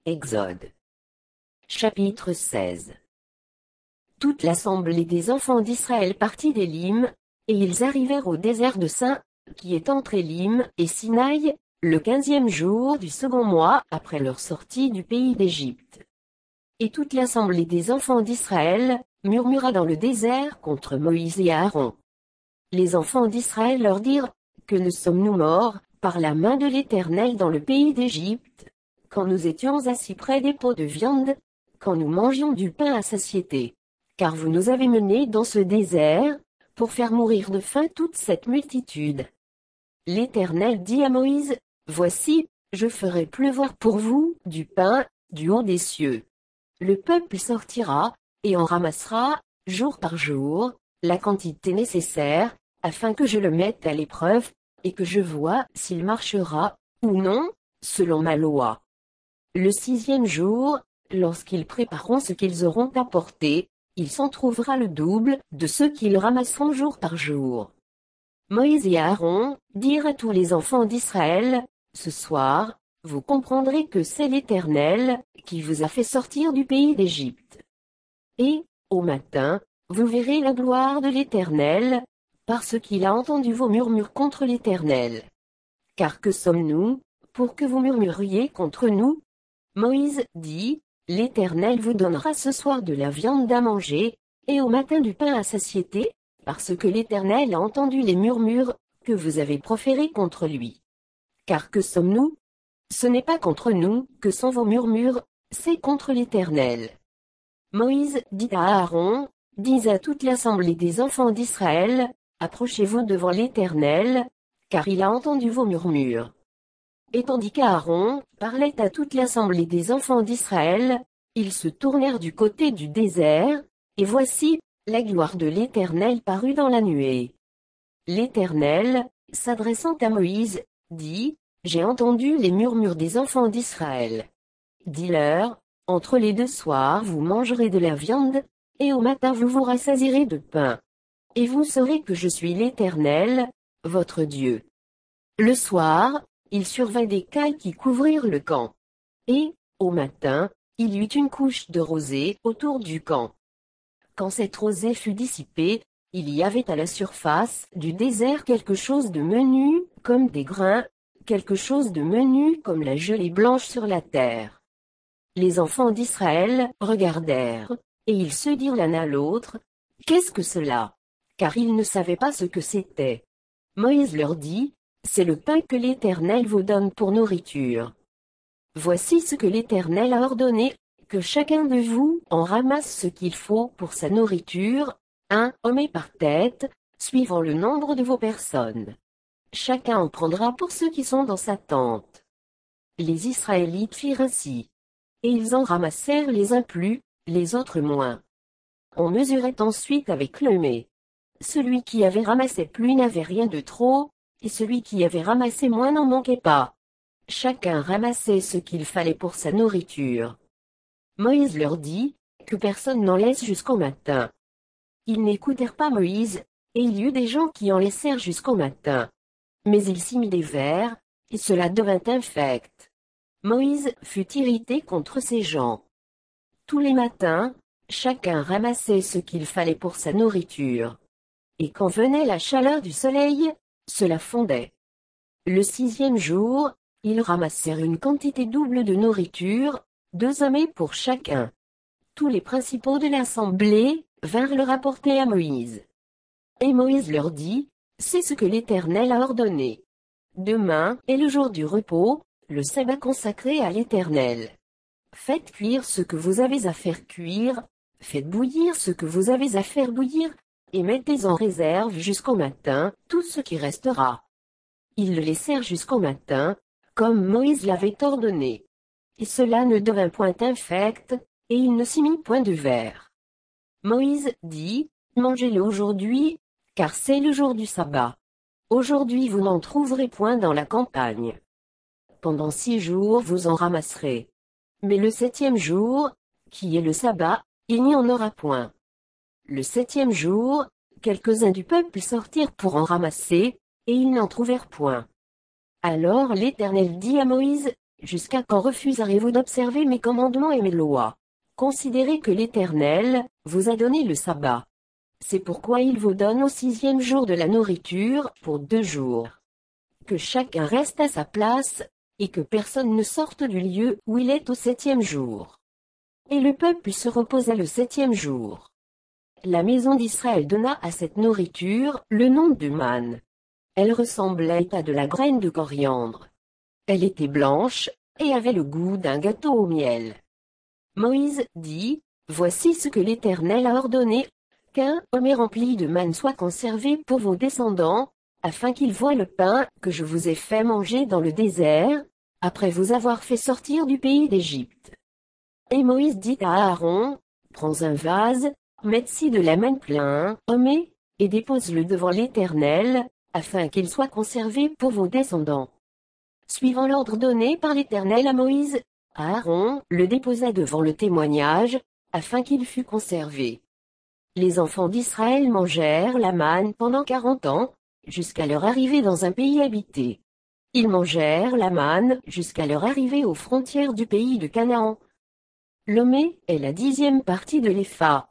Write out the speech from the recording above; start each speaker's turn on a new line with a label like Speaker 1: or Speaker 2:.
Speaker 1: Exode. Chapitre 16. Toute l'assemblée des enfants d'Israël partit d'Élim, et ils arrivèrent au désert de Sin, qui est entre Élim et Sinaï, le 15e jour du second mois après leur sortie du pays d'Égypte. Et toute l'assemblée des enfants d'Israël murmura dans le désert contre Moïse et Aaron. Les enfants d'Israël leur dirent, que ne sommes-nous morts, par la main de l'Éternel dans le pays d'Égypte, quand nous étions assis près des pots de viande, quand nous mangions du pain à satiété. Car vous nous avez menés dans ce désert, pour faire mourir de faim toute cette multitude. L'Éternel dit à Moïse, voici, je ferai pleuvoir pour vous du pain, du haut des cieux. Le peuple sortira, et en ramassera, jour par jour, la quantité nécessaire, afin que je le mette à l'épreuve, et que je voie s'il marchera, ou non, selon ma loi. Le 6e jour, lorsqu'ils prépareront ce qu'ils auront apporté, il s'en trouvera le double de ce qu'ils ramasseront jour par jour. Moïse et Aaron dirent à tous les enfants d'Israël, ce soir, vous comprendrez que c'est l'Éternel qui vous a fait sortir du pays d'Égypte. Et, au matin, vous verrez la gloire de l'Éternel, parce qu'il a entendu vos murmures contre l'Éternel. Car que sommes-nous, pour que vous murmuriez contre nous? Moïse dit, l'Éternel vous donnera ce soir de la viande à manger, et au matin du pain à satiété, parce que l'Éternel a entendu les murmures que vous avez proférés contre lui. Car que sommes-nous? Ce n'est pas contre nous que sont vos murmures, c'est contre l'Éternel. Moïse dit à Aaron, dis à toute l'assemblée des enfants d'Israël, approchez-vous devant l'Éternel, car il a entendu vos murmures. Et tandis qu'Aaron parlait à toute l'assemblée des enfants d'Israël, ils se tournèrent du côté du désert, et voici, la gloire de l'Éternel parut dans la nuée. L'Éternel, s'adressant à Moïse, dit, j'ai entendu les murmures des enfants d'Israël. Dis-leur, entre les deux soirs vous mangerez de la viande, et au matin vous vous rassasierez de pain. Et vous saurez que je suis l'Éternel, votre Dieu. Le soir, il survint des cailles qui couvrirent le camp. Et, au matin, il y eut une couche de rosée autour du camp. Quand cette rosée fut dissipée, il y avait à la surface du désert quelque chose de menu, comme des grains, quelque chose de menu comme la gelée blanche sur la terre. Les enfants d'Israël regardèrent, et ils se dirent l'un à l'autre, qu'est-ce que cela? Car ils ne savaient pas ce que c'était. Moïse leur dit, c'est le pain que l'Éternel vous donne pour nourriture. Voici ce que l'Éternel a ordonné, que chacun de vous en ramasse ce qu'il faut pour sa nourriture, un homme par tête, suivant le nombre de vos personnes. Chacun en prendra pour ceux qui sont dans sa tente. Les Israélites firent ainsi. Et ils en ramassèrent les uns plus, les autres moins. On mesurait ensuite avec le mets. Celui qui avait ramassé plus n'avait rien de trop, et celui qui avait ramassé moins n'en manquait pas. Chacun ramassait ce qu'il fallait pour sa nourriture. Moïse leur dit, que personne n'en laisse jusqu'au matin. Ils n'écoutèrent pas Moïse, et il y eut des gens qui en laissèrent jusqu'au matin. Mais il s'y mit des vers, et cela devint infect. Moïse fut irrité contre ces gens. Tous les matins, chacun ramassait ce qu'il fallait pour sa nourriture. Et quand venait la chaleur du soleil, cela fondait. Le 6e jour, ils ramassèrent une quantité double de nourriture, 2 hommes pour chacun. Tous les principaux de l'assemblée vinrent le rapporter à Moïse. Et Moïse leur dit, c'est ce que l'Éternel a ordonné. Demain est le jour du repos, le sabbat consacré à l'Éternel. Faites cuire ce que vous avez à faire cuire, faites bouillir ce que vous avez à faire bouillir, et mettez en réserve jusqu'au matin tout ce qui restera. Ils le laissèrent jusqu'au matin, comme Moïse l'avait ordonné. Et cela ne devint point infect, et il ne s'y mit point de vers. Moïse dit, mangez-le aujourd'hui, car c'est le jour du sabbat. Aujourd'hui vous n'en trouverez point dans la campagne. Pendant 6 jours vous en ramasserez. Mais le 7e jour, qui est le sabbat, il n'y en aura point. Le 7e jour, quelques-uns du peuple sortirent pour en ramasser, et ils n'en trouvèrent point. Alors l'Éternel dit à Moïse, jusqu'à quand refuserez-vous d'observer mes commandements et mes lois? Considérez que l'Éternel vous a donné le sabbat. C'est pourquoi il vous donne au 6e jour de la nourriture pour 2 jours. Que chacun reste à sa place, et que personne ne sorte du lieu où il est au 7e jour. Et le peuple se reposa le 7e jour. La maison d'Israël donna à cette nourriture le nom de manne. Elle ressemblait à de la graine de coriandre. Elle était blanche, et avait le goût d'un gâteau au miel. Moïse dit, voici ce que l'Éternel a ordonné, qu'un homme rempli de manne soit conservé pour vos descendants, afin qu'ils voient le pain que je vous ai fait manger dans le désert, après vous avoir fait sortir du pays d'Égypte. Et Moïse dit à Aaron, prends un vase, mets-y de la manne plein, hommet, et dépose-le devant l'Éternel, afin qu'il soit conservé pour vos descendants. Suivant l'ordre donné par l'Éternel à Moïse, Aaron le déposa devant le témoignage, afin qu'il fût conservé. Les enfants d'Israël mangèrent la manne pendant 40 ans, jusqu'à leur arrivée dans un pays habité. Ils mangèrent la manne jusqu'à leur arrivée aux frontières du pays de Canaan. L'omé est la 10e partie de l'épha.